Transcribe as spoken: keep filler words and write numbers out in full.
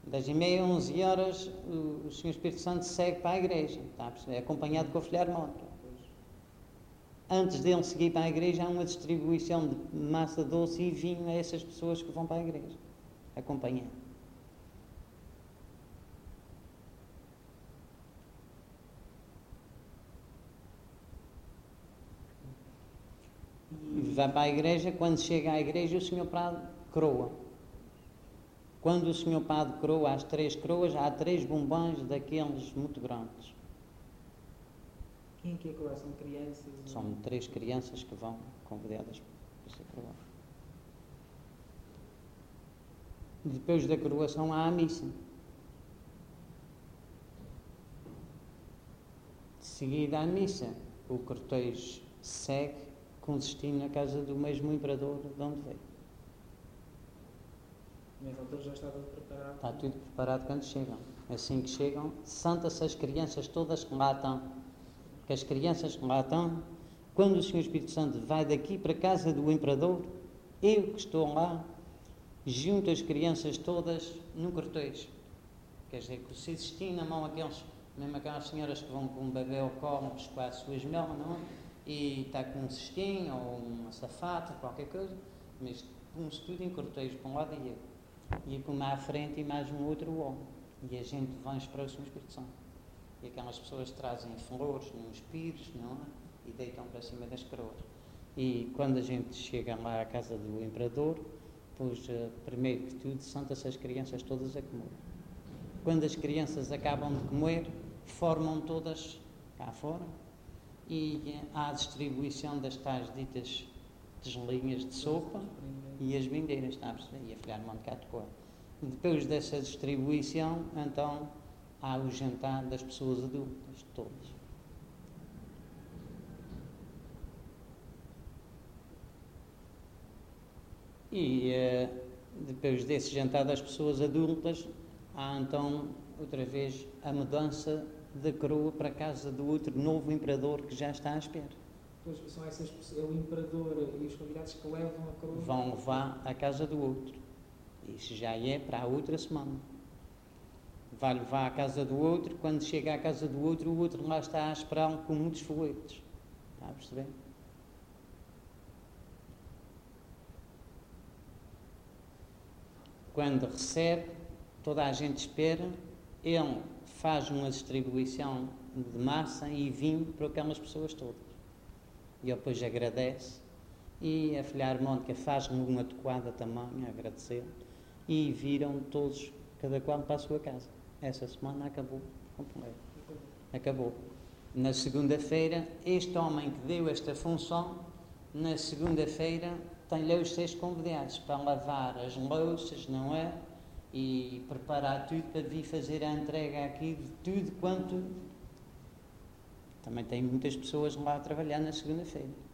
dez e meia, onze horas, o, o Senhor Espírito Santo segue para a igreja, está a perceber? Acompanhado com o filho harmónico. Antes dele seguir para a igreja, há uma distribuição de massa doce e vinho a essas pessoas que vão para a igreja, acompanhando. Vai para a igreja, quando chega à igreja, o Senhor Padre croa. Quando o Senhor Padre croa as três croas, há três bombons daqueles muito grandes. Quem é que é croa? São crianças? São três crianças que vão convidadas para ser croadas. Depois da coroação há a missa. De seguida à missa, o cortejo segue com destino na casa do mesmo imperador de onde veio. Nessa altura já estava preparado? Está tudo preparado quando chegam. Assim que chegam, santa-se as crianças todas que lá estão. Que as crianças que lá estão, quando o Senhor Espírito Santo vai daqui para a casa do imperador, eu que estou lá, junto as crianças todas num cortejo. Quer dizer, que se existir na mão aqueles, mesmo aquelas senhoras que vão com um bebê ao colo, buscar as suas mel, não é? E está com um cestinho ou uma safata, qualquer coisa, mas põe-se tudo em cortejo para um lado e eu. E por uma à frente e mais um outro homem. E a gente vai para o Senhor Espírito Santo. E aquelas pessoas trazem flores nos pires, não é? E deitam para cima das coroas. E quando a gente chega lá à casa do imperador, pois, primeiro que tudo, santa-se as crianças todas a comer. Quando as crianças acabam de comer, formam todas cá fora e há a distribuição das tais ditas tigelinhas de sopa e as bindeiras, está a perceber? E a filha harmónica a tocar. Depois dessa distribuição, então, há o jantar das pessoas adultas, todas. E uh, depois desse jantar das pessoas adultas, há então, outra vez, a mudança da coroa para a casa do outro novo imperador que já está à espera. Pois são essas pessoas, é o imperador e os convidados que levam a coroa? Vão levar à casa do outro. Isso já é para a outra semana. Vai levar à casa do outro, quando chega à casa do outro, o outro lá está a esperá-lo com muitos foguetes. Está a perceber? Quando recebe, toda a gente espera, ele faz uma distribuição de massa e vinho para aquelas pessoas todas. E ele depois agradece, e a filha harmónica faz-lhe uma toada também, a agradecer, e viram todos, cada qual para a sua casa. Essa semana acabou completo. Acabou. Na segunda-feira, este homem que deu esta função, na segunda-feira, tem-lhe os seis convidados para lavar as louças, não é? E preparar tudo para vir fazer a entrega aqui de tudo quanto... Também tem muitas pessoas lá a trabalhar na segunda-feira.